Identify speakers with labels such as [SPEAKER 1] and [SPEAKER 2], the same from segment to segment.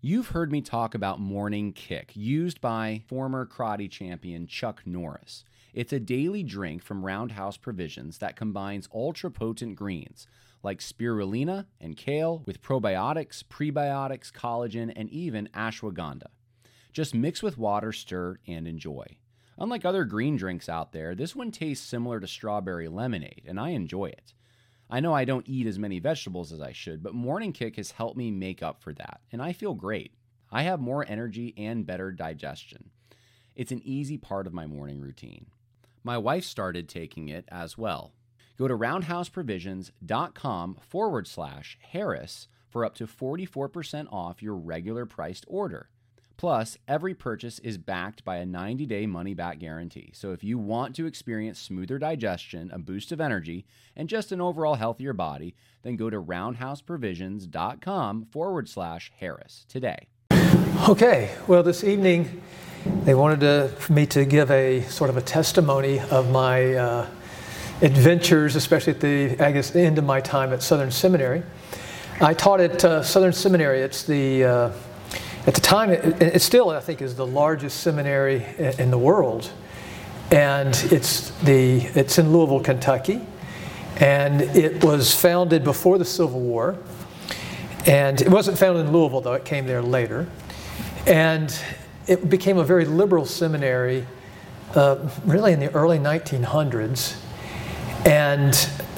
[SPEAKER 1] You've heard me talk about Morning Kick, used by former karate champion Chuck Norris. It's a daily drink from Roundhouse Provisions that combines ultra-potent greens like spirulina and kale with probiotics, prebiotics, collagen, and even ashwagandha. Just mix with water, stir, and enjoy. Unlike other green drinks out there, this one tastes similar to strawberry lemonade, and I enjoy it. I know I don't eat as many vegetables as I should, but Morning Kick has helped me make up for that, and I feel great. I have more energy and better digestion. It's an easy part of my morning routine. My wife started taking it as well. Go to roundhouseprovisions.com/Harris for up to 44% off your regular priced order. Plus, every purchase is backed by a 90-day money-back guarantee. So if you want to experience smoother digestion, a boost of energy, and just an overall healthier body, then go to roundhouseprovisions.com/Harris today.
[SPEAKER 2] Okay, well, this evening they wanted me to give a sort of a testimony of my adventures, especially at the end of my time at Southern Seminary. I taught at Southern Seminary. It's at the time, it still, I think, is the largest seminary in the world, and it's in Louisville, Kentucky, and it was founded before the Civil War, and it wasn't founded in Louisville, though. It came there later, and it became a very liberal seminary, really in the early 1900s, and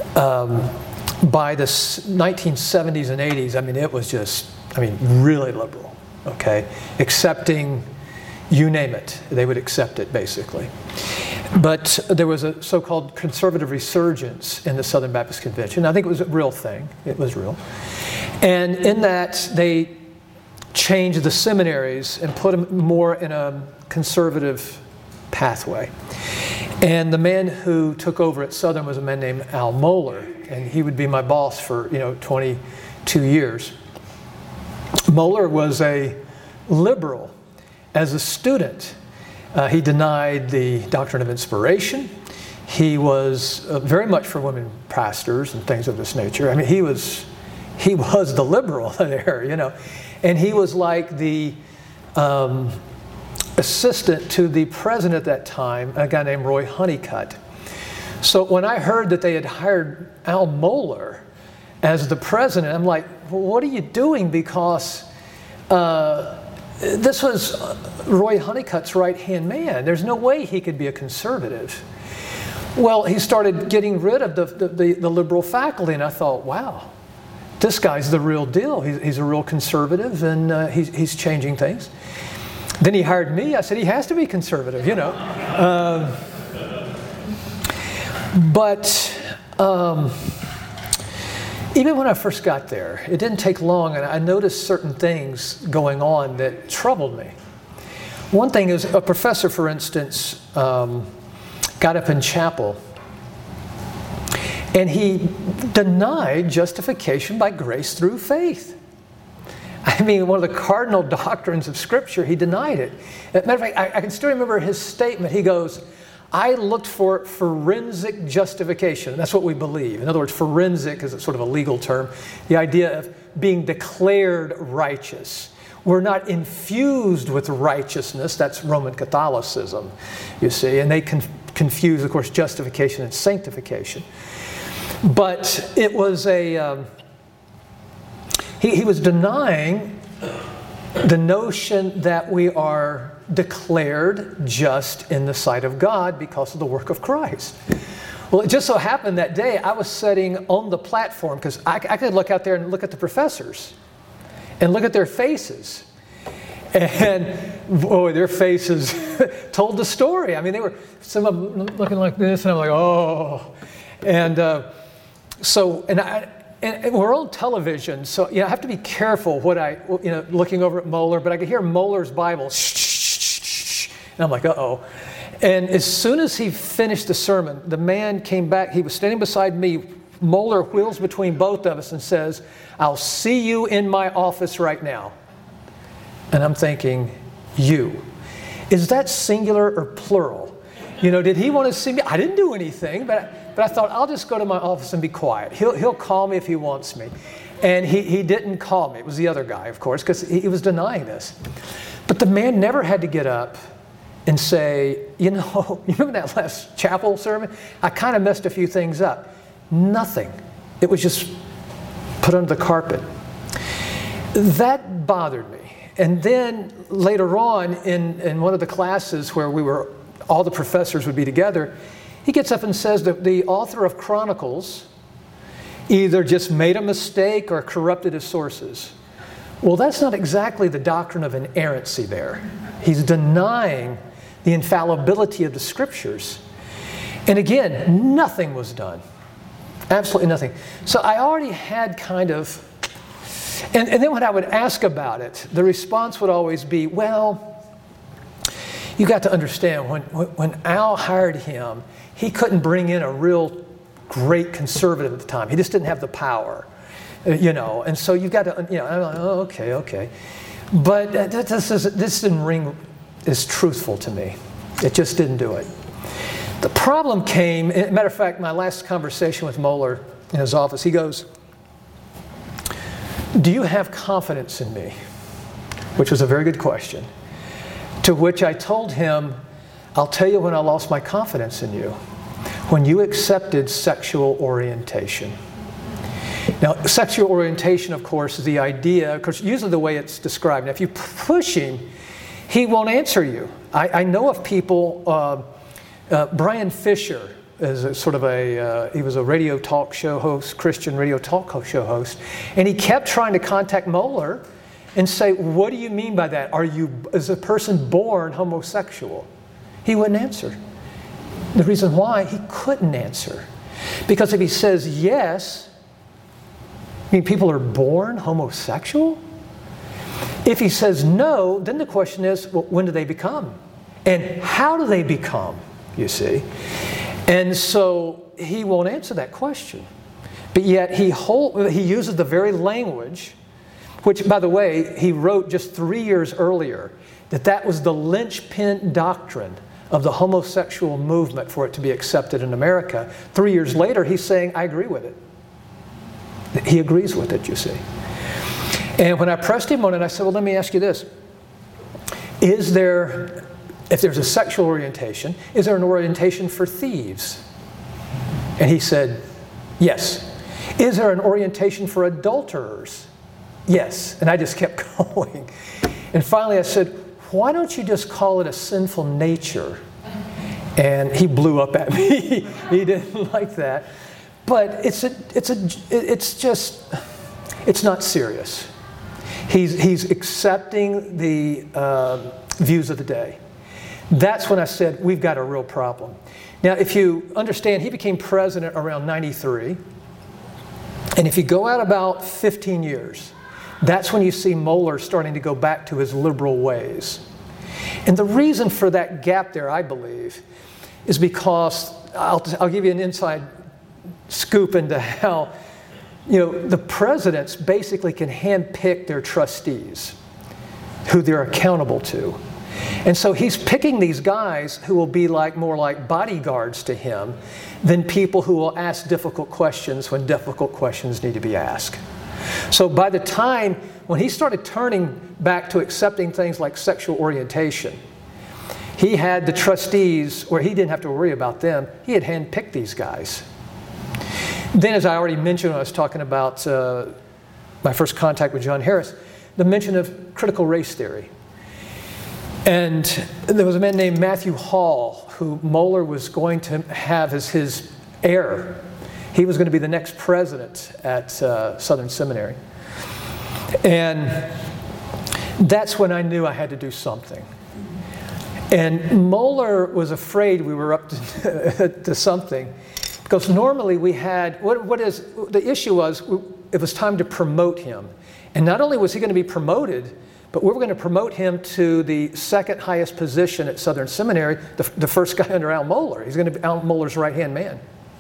[SPEAKER 2] by the 1970s and 80s, I mean, it was just, really liberal. Okay, accepting, you name it, they would accept it basically. But there was a so-called conservative resurgence in the Southern Baptist Convention. I think it was a real thing. It was real. And in that, they changed the seminaries and put them more in a conservative pathway. And the man who took over at Southern was a man named Al Mohler, and he would be my boss for 22 years. Mohler was a liberal. As a student, he denied the doctrine of inspiration. He was very much for women pastors and things of this nature. I mean, he was the liberal there, and he was like the assistant to the president at that time, a guy named Roy Honeycutt. So when I heard that they had hired Al Mohler as the president, I'm like, well, what are you doing? Because this was Roy Honeycutt's right-hand man. There's no way he could be a conservative. Well, he started getting rid of the liberal faculty, and I thought, wow, this guy's the real deal. He's a real conservative, and he's changing things. Then he hired me. I said, he has to be conservative, Even when I first got there, it didn't take long, and I noticed certain things going on that troubled me. One thing is, a professor, for instance, got up in chapel, and he denied justification by grace through faith. I mean, one of the cardinal doctrines of Scripture, he denied it. As a matter of fact, I can still remember his statement. He goes, I looked for forensic justification. That's what we believe. In other words, forensic is sort of a legal term. The idea of being declared righteous. We're not infused with righteousness. That's Roman Catholicism, you see. And they confuse, of course, justification and sanctification. But it was he was denying the notion that we are declared just in the sight of God because of the work of Christ. Well, it just so happened that day I was sitting on the platform because I could look out there and look at the professors and look at their faces. And boy, their faces told the story. I mean, some of them looking like this, and I'm like, oh. And and we're on television, so I have to be careful what looking over at Mohler, but I could hear Mohler's Bible, and I'm like, uh-oh. And as soon as he finished the sermon, the man came back. He was standing beside me. Mohler wheels between both of us and says, I'll see you in my office right now. And I'm thinking, you. Is that singular or plural? Did he want to see me? I didn't do anything, but I thought, I'll just go to my office and be quiet. He'll call me if he wants me. And he didn't call me. It was the other guy, of course, because he was denying this. But the man never had to get up and say, you remember that last chapel sermon? I kind of messed a few things up. Nothing. It was just put under the carpet. That bothered me. And then later on in one of the classes where all the professors would be together, he gets up and says that the author of Chronicles either just made a mistake or corrupted his sources. Well, that's not exactly the doctrine of inerrancy there. He's denying the infallibility of the Scriptures. And again, nothing was done. Absolutely nothing. So I already had kind of, and then when I would ask about it, the response would always be, well, you got to understand, when Al hired him, he couldn't bring in a real great conservative at the time. He just didn't have the power, and so you've got to, I'm like, oh, okay. But this didn't ring as truthful to me. It just didn't do it. The problem came, matter of fact, my last conversation with Mohler in his office, he goes, do you have confidence in me? Which was a very good question. To which I told him, I'll tell you when I lost my confidence in you. When you accepted sexual orientation. Now, sexual orientation, of course, is the idea, of course, usually the way it's described. Now, if you push him, he won't answer you. I know of people, Brian Fisher is he was a radio talk show host, Christian radio talk show host, and he kept trying to contact Mohler and say, what do you mean by that? Is a person born homosexual? He wouldn't answer. The reason why, he couldn't answer. Because if he says yes, people are born homosexual? If he says no, then the question is, well, when do they become? And how do they become, you see? And so he won't answer that question. But yet he uses the very language, which, by the way, he wrote just 3 years earlier, that was the linchpin doctrine of the homosexual movement for it to be accepted in America. 3 years later, he's saying, I agree with it. He agrees with it, you see. And when I pressed him on it, I said, well, let me ask you this. If there's a sexual orientation, is there an orientation for thieves? And he said, yes. Is there an orientation for adulterers? Yes. And I just kept going. And finally I said, why don't you just call it a sinful nature? And he blew up at me. He didn't like that. But it's not serious. He's accepting the views of the day. That's when I said, we've got a real problem. Now, if you understand, he became president around 93. And if you go out about 15 years, that's when you see Mohler starting to go back to his liberal ways. And the reason for that gap there, I believe, is because, I'll give you an inside scoop into how, the presidents basically can handpick their trustees, who they're accountable to. And so he's picking these guys who will be more like bodyguards to him than people who will ask difficult questions when difficult questions need to be asked. So by the time when he started turning back to accepting things like sexual orientation, he had the trustees where he didn't have to worry about them. He had handpicked these guys. Then, as I already mentioned when I was talking about my first contact with John Harris, the mention of critical race theory. And there was a man named Matthew Hall who Mohler was going to have as his heir. He was going to be the next president at Southern Seminary. And that's when I knew I had to do something. And Mohler was afraid we were up to something, because normally we had, the issue was, it was time to promote him. And not only was he going to be promoted, but we were going to promote him to the second highest position at Southern Seminary, the first guy under Al Mohler. He's going to be Al Mohler's right-hand man.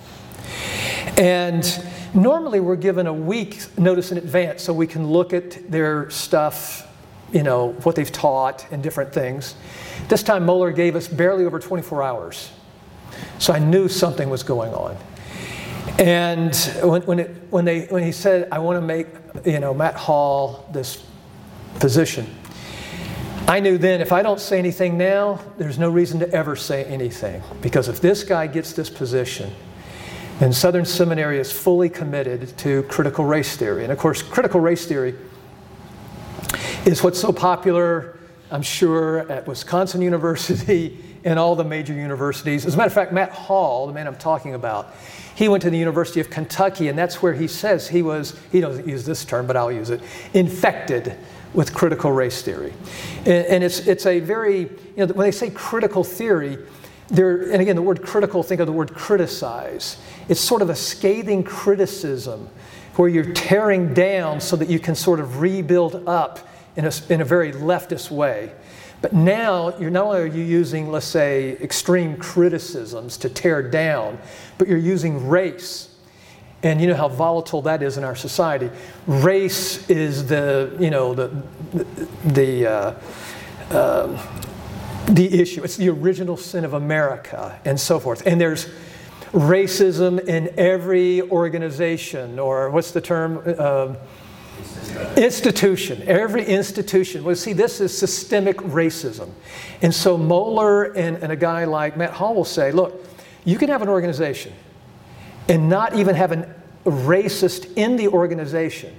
[SPEAKER 2] And normally we're given a week's notice in advance so we can look at their stuff, what they've taught and different things. This time Mohler gave us barely over 24 hours. So I knew something was going on. And when he said, I want to make, Matt Hall this position, I knew then if I don't say anything now, there's no reason to ever say anything. Because if this guy gets this position, then Southern Seminary is fully committed to critical race theory. And of course, critical race theory is what's so popular, I'm sure, at Wisconsin University and all the major universities. As a matter of fact, Matt Hall, the man I'm talking about, he went to the University of Kentucky, and that's where he says he doesn't use this term, but I'll use it, infected with critical race theory. And it's a very, when they say critical theory, and again, the word critical, think of the word criticize. It's sort of a scathing criticism where you're tearing down so that you can sort of rebuild up in a very leftist way. But now, not only are you using, let's say, extreme criticisms to tear down, but you're using race. And you know how volatile that is in our society. Race is the issue. It's the original sin of America, and so forth. And there's racism in every organization, or what's the term? Institution. Every institution. Well, see, this is systemic racism. And so Mohler and a guy like Matt Hall will say, look, you can have an organization and not even have a racist in the organization,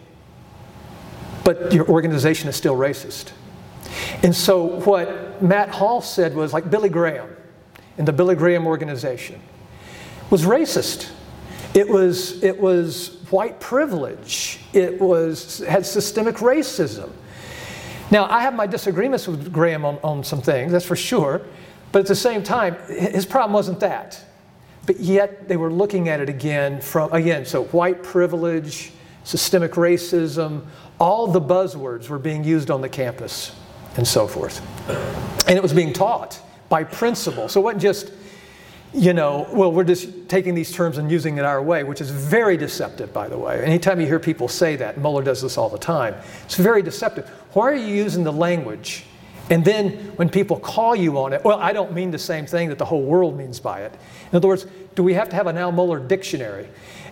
[SPEAKER 2] but your organization is still racist. And so what Matt Hall said was, like Billy Graham and the Billy Graham organization was racist. It was white privilege. It had systemic racism. Now, I have my disagreements with Graham on some things, that's for sure. But at the same time, his problem wasn't that. But yet they were looking at it again so white privilege, systemic racism, all the buzzwords were being used on the campus and so forth. And it was being taught by principle. So it wasn't just, we're just taking these terms and using it our way, which is very deceptive, by the way. Anytime you hear people say that, Mohler does this all the time, it's very deceptive. Why are you using the language? And then when people call you on it, well, I don't mean the same thing that the whole world means by it. In other words, do we have to have an Al Mohler dictionary,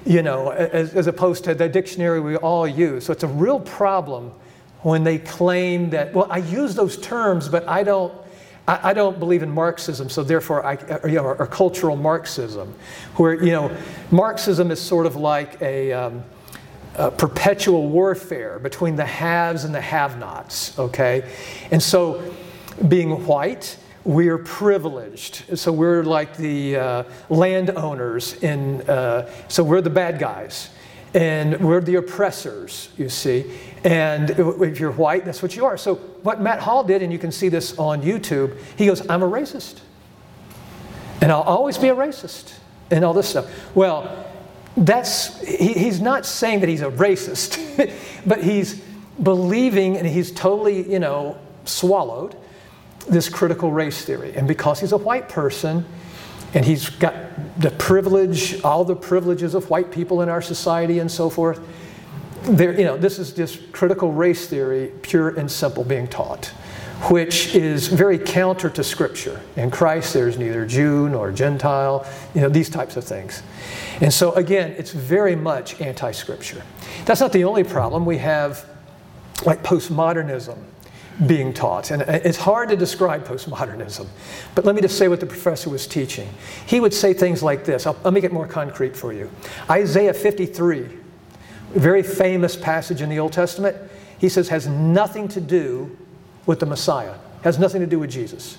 [SPEAKER 2] as opposed to the dictionary we all use? So it's a real problem when they claim that, well, I use those terms, but I don't believe in Marxism, so therefore, or cultural Marxism, where, Marxism is sort of like a perpetual warfare between the haves and the have-nots, okay? And so, being white, we're privileged. So we're like the landowners, so we're the bad guys. And we're the oppressors, you see. And if you're white, that's what you are. So what Matt Hall did, and you can see this on YouTube, he goes, I'm a racist. And I'll always be a racist. And all this stuff. Well, he's not saying that he's a racist, but he's believing, and he's totally, swallowed this critical race theory. And because he's a white person, and he's got the privilege, all the privileges of white people in our society and so forth, this is just critical race theory, pure and simple, being taught, which is very counter to Scripture. In Christ, there's neither Jew nor Gentile, these types of things. And so, again, it's very much anti-Scripture. That's not the only problem. We have, like, postmodernism being taught. And it's hard to describe postmodernism. But let me just say what the professor was teaching. He would say things like this. I'll make it more concrete for you. Isaiah 53, a very famous passage in the Old Testament, he says has nothing to do with the Messiah. Has nothing to do with Jesus.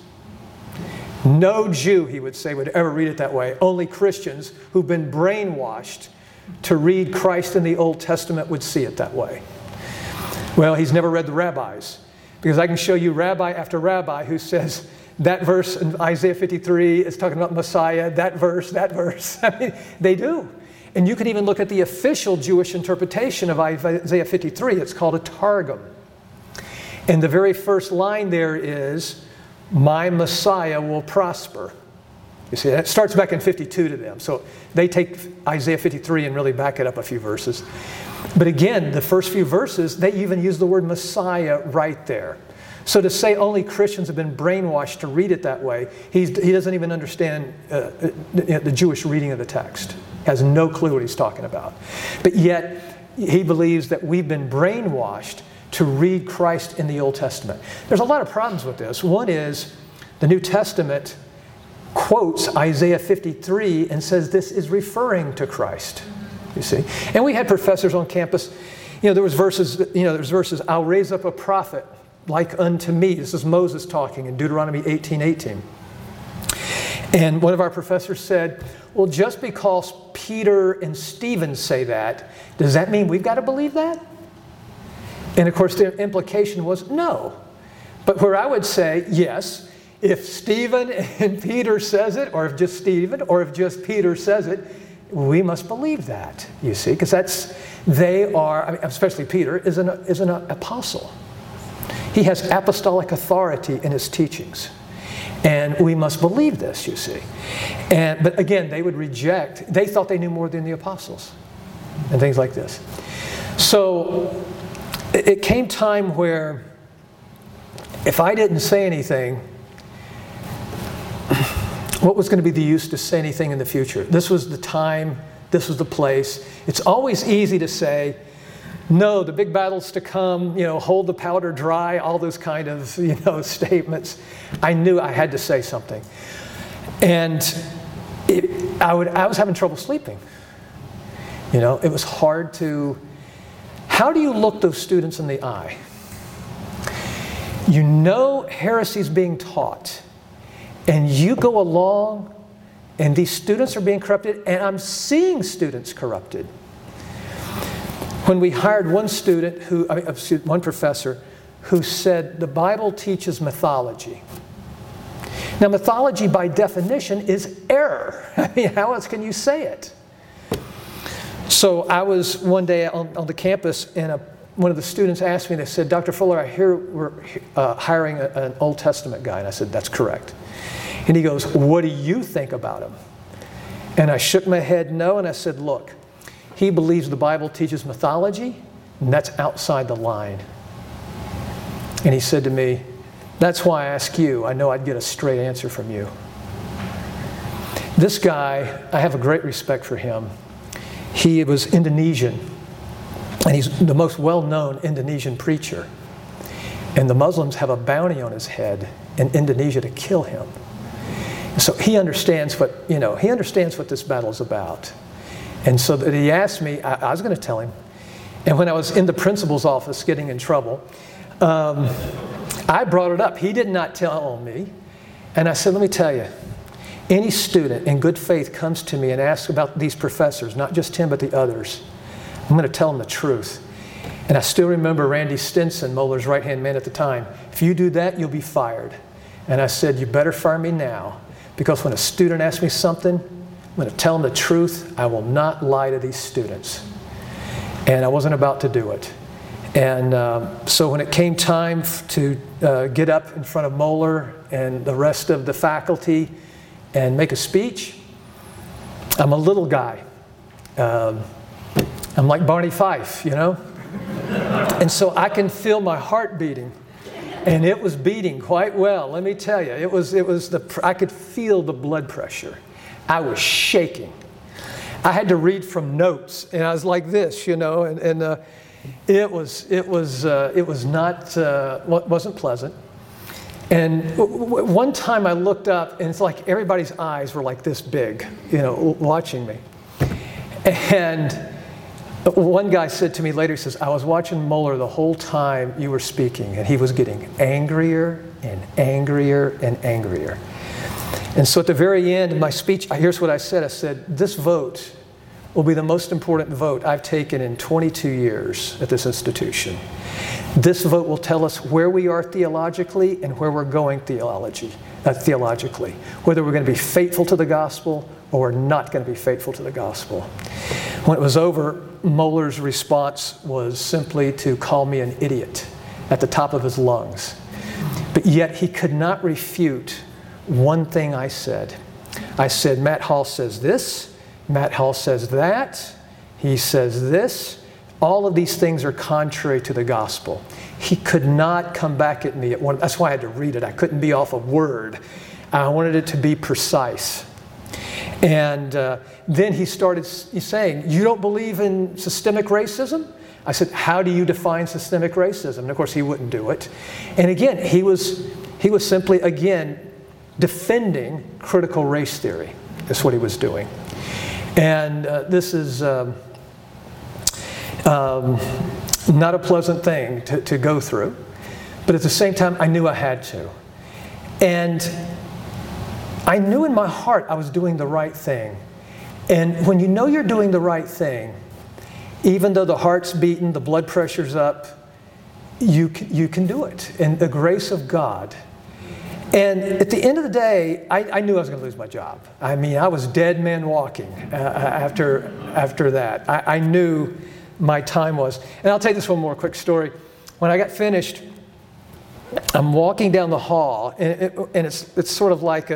[SPEAKER 2] No Jew, he would say, would ever read it that way. Only Christians who've been brainwashed to read Christ in the Old Testament would see it that way. Well, he's never read the rabbis. Because I can show you rabbi after rabbi who says that verse in Isaiah 53 is talking about Messiah, that verse. I mean, they do. And you can even look at the official Jewish interpretation of Isaiah 53. It's called a Targum. And the very first line there is, my Messiah will prosper. You see, that starts back in 52 to them. So they take Isaiah 53 and really back it up a few verses. But again, the first few verses, they even use the word Messiah right there. So to say only Christians have been brainwashed to read it that way, he doesn't even understand the Jewish reading of the text. Has no clue what he's talking about. But yet, he believes that we've been brainwashed to read Christ in the Old Testament. There's a lot of problems with this. One is the New Testament quotes Isaiah 53 and says this is referring to Christ. You see? And we had professors on campus, there was verses, I'll raise up a prophet like unto me. This is Moses talking in Deuteronomy 18:18. And one of our professors said, well, just because Peter and Stephen say that, does that mean we've got to believe that? And of course, the implication was no. But where I would say, yes, if Stephen and Peter says it, or if just Stephen, or if just Peter says it, we must believe that, you see, because especially Peter, is an apostle. He has apostolic authority in his teachings. And we must believe this, you see. But again, they would reject. They thought they knew more than the apostles and things like this. So it came time where if I didn't say anything, what was going to be the use to say anything in the future? This was the time. This was the place. It's always easy to say, no, the big battle's to come, hold the powder dry, all those kind of, statements. I knew I had to say something. And I was having trouble sleeping. It was hard to... How do you look those students in the eye? Heresy's being taught. And you go along, and these students are being corrupted, and I'm seeing students corrupted. When we hired one professor who said the Bible teaches mythology. Now, mythology by definition is error. How else can you say it? So I was one day on the campus, and one of the students asked me, they said, Dr. Fuller, I hear we're hiring an Old Testament guy. And I said, that's correct. And he goes, what do you think about him? And I shook my head no, and I said, look, he believes the Bible teaches mythology, and that's outside the line. And he said to me, that's why I ask you. I know I'd get a straight answer from you. This guy, I have a great respect for him. He was Indonesian, and he's the most well-known Indonesian preacher. And the Muslims have a bounty on his head in Indonesia to kill him. So he understands what this battle is about. And so that he asked me, I was going to tell him. And when I was in the principal's office getting in trouble, I brought it up. He did not tell me. And I said, let me tell you, any student in good faith comes to me and asks about these professors, not just him, but the others, I'm going to tell them the truth. And I still remember Randy Stinson, Mohler's right-hand man at the time. If you do that, you'll be fired. And I said, you better fire me now, because when a student asks me something, I'm going to tell them the truth. I will not lie to these students. And I wasn't about to do it. And so when it came time to get up in front of Mohler and the rest of the faculty and make a speech, I'm a little guy. I'm like Barney Fife, And so I can feel my heart beating. And it was beating quite well, let me tell you. I could feel the blood pressure. I was shaking. I had to read from notes, and I was like this, it wasn't pleasant. And one time I looked up, and it's like everybody's eyes were like this big, watching me. And one guy said to me later, he says, I was watching Mohler the whole time you were speaking, and he was getting angrier and angrier and angrier. And so at the very end of my speech, here's what I said. I said, this vote will be the most important vote I've taken in 22 years at this institution. This vote will tell us where we are theologically and where we're going theologically. Whether we're going to be faithful to the gospel or we're not going to be faithful to the gospel. When it was over, Mohler's response was simply to call me an idiot at the top of his lungs. But yet he could not refute one thing I said. I said, Matt Hall says this, Matt Hall says that, he says this, all of these things are contrary to the gospel. He could not come back at me at one. That's why I had to read it. I couldn't be off a word. I wanted it to be precise. And then he started saying, you don't believe in systemic racism? I said, how do you define systemic racism? And of course, he wouldn't do it. And again, he was simply, again, defending critical race theory. That's what he was doing. And this is not a pleasant thing to go through. But at the same time, I knew I had to. And I knew in my heart I was doing the right thing. And when you know you're doing the right thing, even though the heart's beating, the blood pressure's up, you can do it. And the grace of God. And at the end of the day, I knew I was going to lose my job. I mean, I was dead man walking after that. I knew my time was. And I'll tell you this one more quick story. When I got finished, I'm walking down the hall, and it's sort of like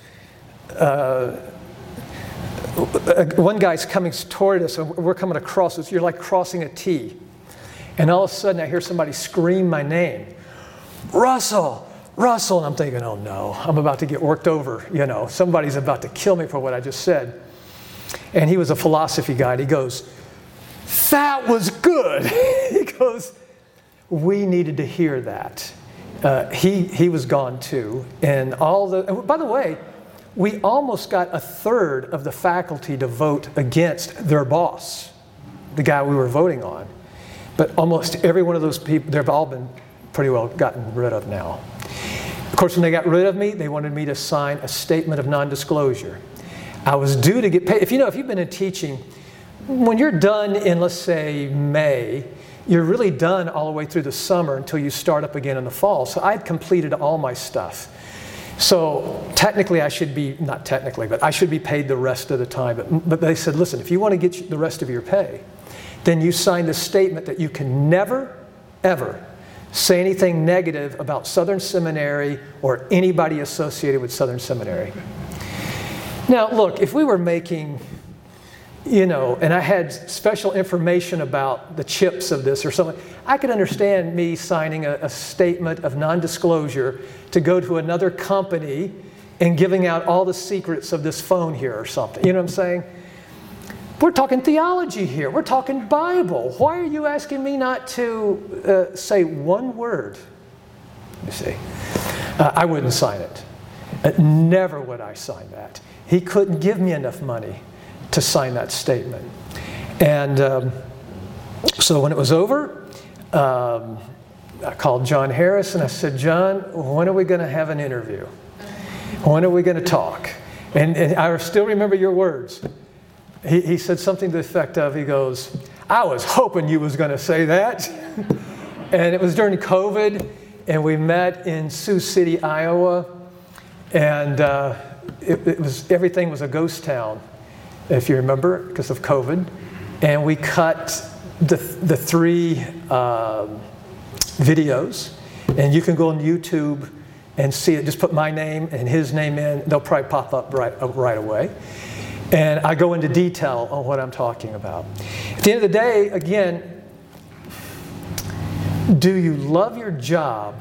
[SPEAKER 2] one guy's coming toward us, and we're coming across us. You're like crossing a T. And all of a sudden, I hear somebody scream my name. Russell! Russell! And I'm thinking, oh no, I'm about to get worked over. You know, somebody's about to kill me for what I just said. And he was a philosophy guy. And he goes, that was good. He goes, we needed to hear that. He was gone too. And by the way, we almost got a third of the faculty to vote against their boss, the guy we were voting on. But almost every one of those people, they've all been pretty well gotten rid of now. Of course, when they got rid of me, they wanted me to sign a statement of non-disclosure. I was due to get paid. If you've been in teaching, when you're done in, let's say, May, you're really done all the way through the summer until you start up again in the fall. So I'd completed all my stuff. So technically I should be, not technically, but I should be paid the rest of the time. But they said, listen, if you want to get the rest of your pay, then you sign this statement that you can never, ever say anything negative about Southern Seminary or anybody associated with Southern Seminary. Now, look, if we were making, and I had special information about the chips of this or something, I could understand me signing a statement of non-disclosure to go to another company and giving out all the secrets of this phone here or something. You know what I'm saying? We're talking theology here. We're talking Bible. Why are you asking me not to say one word? You see, I wouldn't sign it. Never would I sign that. He couldn't give me enough money to sign that statement. And so when it was over, I called John Harris and I said, John, when are we going to have an interview? When are we going to talk? And I still remember your words. He said something to the effect of, he goes, I was hoping you was going to say that. And it was during COVID, and we met in Sioux City, Iowa, and everything was a ghost town, if you remember, because of COVID. And we cut the 3 videos, and you can go on YouTube and see it. Just put my name and his name in. They'll probably pop up right away. And I go into detail on what I'm talking about. At the end of the day, again, do you love your job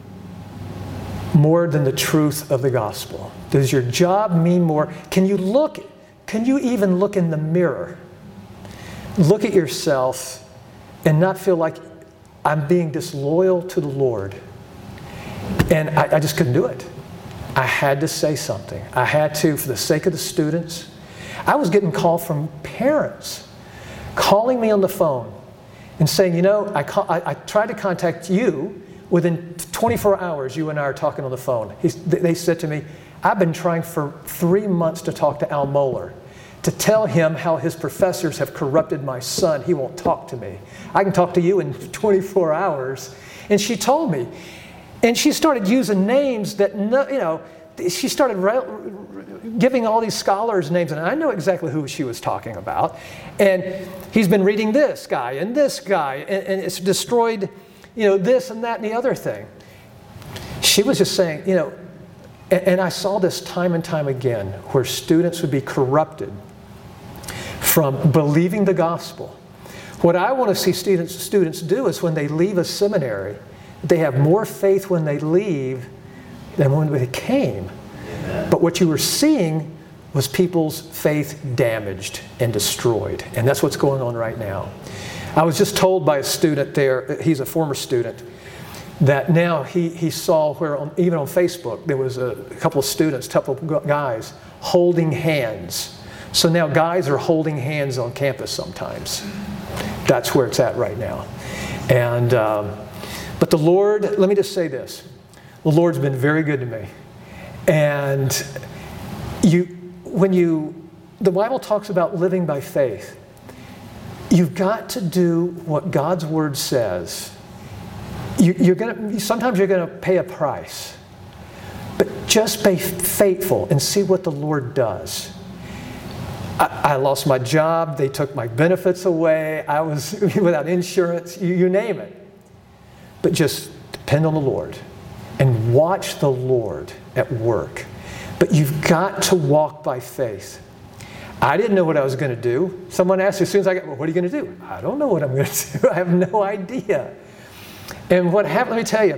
[SPEAKER 2] more than the truth of the gospel? Does your job mean more? Can you even look in the mirror, look at yourself, and not feel like I'm being disloyal to the Lord? And I just couldn't do it. I had to say something. I had to, for the sake of the students. I was getting calls from parents calling me on the phone and saying, I tried to contact you. Within 24 hours, you and I are talking on the phone. They said to me, I've been trying for 3 months to talk to Al Mohler, to tell him how his professors have corrupted my son. He won't talk to me. I can talk to you in 24 hours. And she told me. And she started using names that, she started giving all these scholars names, and I know exactly who she was talking about. And he's been reading this guy, and it's destroyed, this and that and the other thing. She was just saying, and I saw this time and time again, where students would be corrupted from believing the gospel, What I want to see students do is when they leave a seminary, they have more faith when they leave than when they came. Amen. But what you were seeing was people's faith damaged and destroyed. And that's what's going on right now. I was just told by a student there, he's a former student, that now he saw where, even on Facebook, there was a couple of students, a couple of guys holding hands. So now guys are holding hands on campus sometimes. That's where it's at right now. And, but the Lord, let me just say this. The Lord's been very good to me. And the Bible talks about living by faith. You've got to do what God's Word says. Sometimes you're going to pay a price. But just be faithful and see what the Lord does. I lost my job. They took my benefits away. I was without insurance. You name it. But just depend on the Lord and watch the Lord at work. But you've got to walk by faith. I didn't know what I was going to do. Someone asked me as soon as I got, well, what are you going to do? I don't know what I'm going to do. I have no idea. And what happened, let me tell you,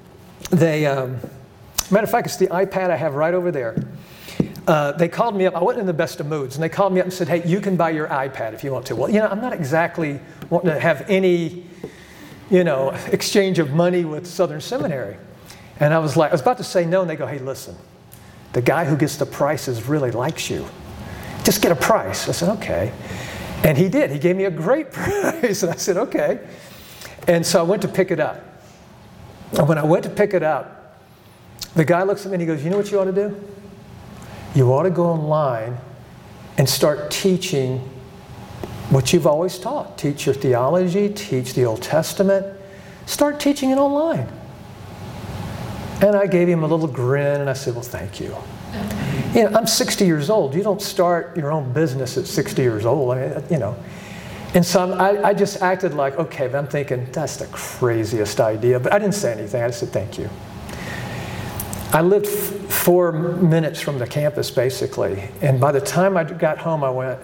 [SPEAKER 2] matter of fact, it's the iPad I have right over there. They called me up. I wasn't in the best of moods. And they called me up and said, hey, you can buy your iPad if you want to. Well, I'm not exactly wanting to have any, exchange of money with Southern Seminary. And I was about to say no. And they go, hey, listen, the guy who gets the prices really likes you. Just get a price. I said, okay. And he did. He gave me a great price. And I said, okay. And so I went to pick it up. And when I went to pick it up, the guy looks at me and he goes, you know what you ought to do? You ought to go online and start teaching what you've always taught. Teach your theology, teach the Old Testament. Start teaching it online. And I gave him a little grin and I said, well, thank you. I'm 60 years old. You don't start your own business at 60 years old. And so I just acted like, okay, but I'm thinking, that's the craziest idea. But I didn't say anything. I just said, thank you. I lived 4 minutes from the campus, basically. And by the time I got home, I went,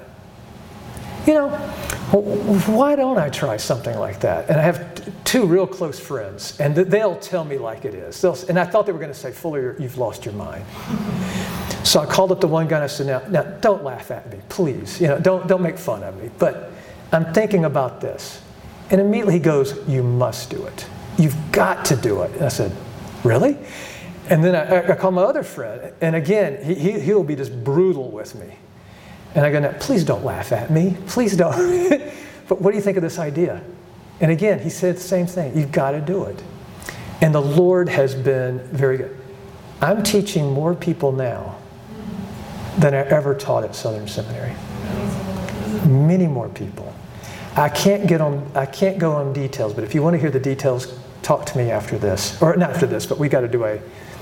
[SPEAKER 2] why don't I try something like that? And I have 2 real close friends, and they'll tell me like it is. And I thought they were going to say, Fuller, you've lost your mind. So I called up the one guy and I said, now don't laugh at me, please. Don't make fun of me. But I'm thinking about this. And immediately he goes, you must do it. You've got to do it. And I said, really? And then I called my other friend. And again, he'll be just brutal with me. And I go, now, please don't laugh at me. Please don't. But what do you think of this idea? And again, he said the same thing. You've got to do it. And the Lord has been very good. I'm teaching more people now than I ever taught at Southern Seminary. Many more people. I can't go on details, but if you want to hear the details, talk to me after this. Or not after this, but we got to do my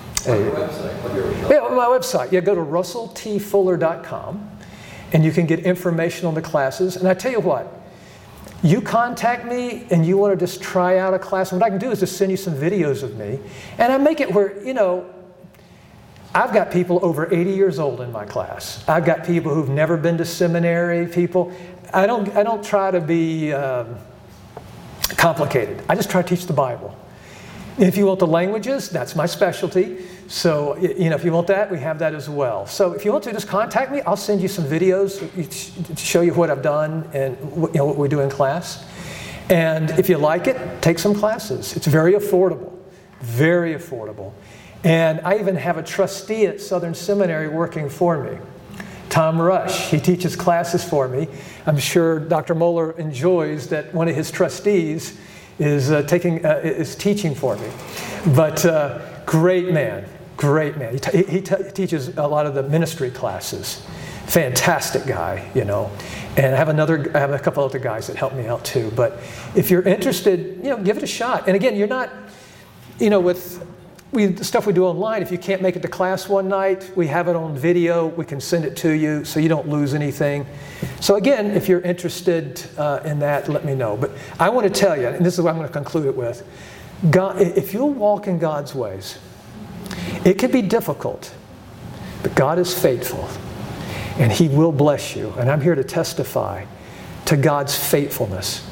[SPEAKER 2] website. Yeah, go to russelltfuller.com and you can get information on the classes. And I tell you what, you contact me and you want to just try out a class, what I can do is just send you some videos of me. And I make it where, I've got people over 80 years old in my class. I've got people who've never been to seminary, people. I don't try to be complicated. I just try to teach the Bible. If you want the languages, that's my specialty. So, if you want that, we have that as well. So if you want to just contact me, I'll send you some videos to show you what I've done and what we do in class. And if you like it, take some classes. It's very affordable. Very affordable. And I even have a trustee at Southern Seminary working for me, Tom Rush. He teaches classes for me. I'm sure Dr. Moeller enjoys that one of his trustees is teaching for me. But great man. He teaches a lot of the ministry classes. Fantastic guy, And I have a couple other guys that help me out too. But if you're interested, give it a shot. And again, you're not, with the stuff we do online, if you can't make it to class one night, we have it on video. We can send it to you so you don't lose anything. So again, if you're interested in that, let me know. But I want to tell you, and this is what I'm going to conclude it with, God, if you'll walk in God's ways, it can be difficult, but God is faithful, and He will bless you. And I'm here to testify to God's faithfulness.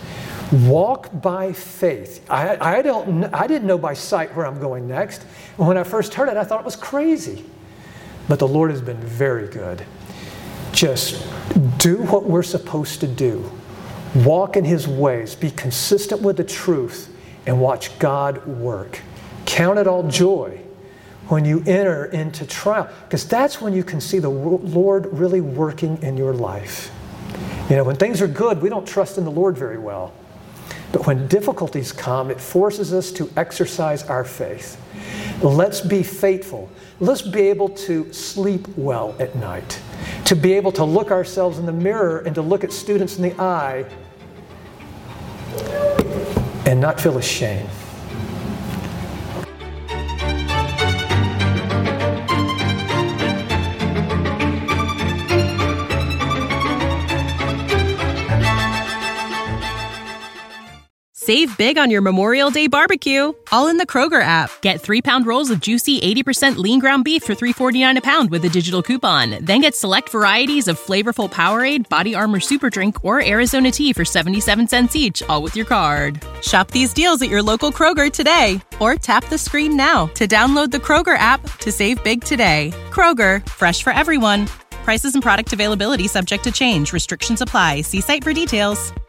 [SPEAKER 2] Walk by faith. I didn't know by sight where I'm going next. And when I first heard it, I thought it was crazy. But the Lord has been very good. Just do what we're supposed to do. Walk in His ways. Be consistent with the truth and watch God work. Count it all joy when you enter into trial, because that's when you can see the Lord really working in your life. You know, when things are good, we don't trust in the Lord very well. But when difficulties come, it forces us to exercise our faith. Let's be faithful. Let's be able to sleep well at night. To be able to look ourselves in the mirror and to look at students in the eye and not feel ashamed.
[SPEAKER 3] Save big on your Memorial Day barbecue, all in the Kroger app. Get 3-pound rolls of juicy 80% lean ground beef for $3.49 a pound with a digital coupon. Then get select varieties of flavorful Powerade, Body Armor Super Drink, or Arizona tea for 77 cents each, all with your card. Shop these deals at your local Kroger today, or tap the screen now to download the Kroger app to save big today. Kroger, fresh for everyone. Prices and product availability subject to change. Restrictions apply. See site for details.